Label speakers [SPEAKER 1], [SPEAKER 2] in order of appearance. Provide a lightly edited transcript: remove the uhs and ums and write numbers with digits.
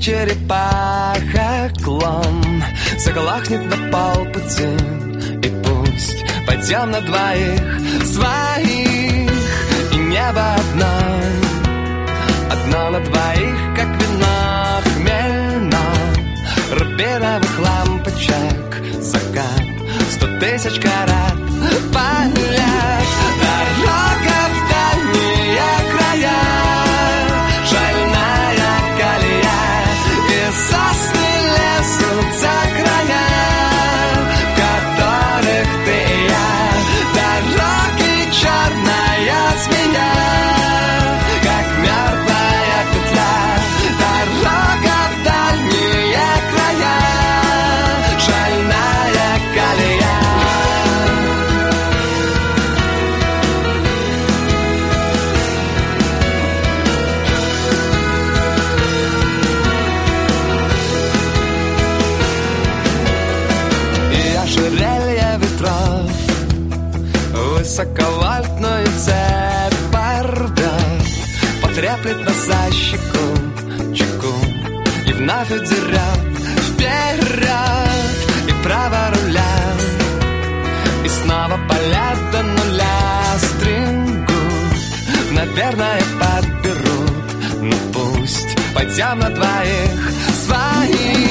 [SPEAKER 1] черепаха клон заглохнет на полпути, и пусть пойдем на двоих своих. И небо одно на двоих, как вино хмельно, рубиновых лампочек закат 100 тысяч карат. Полет, дорога в дальние края, шальная колея, и сосны лезут за края, в которых ты и я. Дороги черная змея, как мертвая петля. Дорога в дальние края, шальная колея. Ожерелье ветров высоковольтную цепь порвет, потреплет нас за щеку, чеку, и вновь удерет вперед. И право руля, и снова полет до нуля. Стрингут, наверное, подберут. Ну пусть пойдем на двоих своих.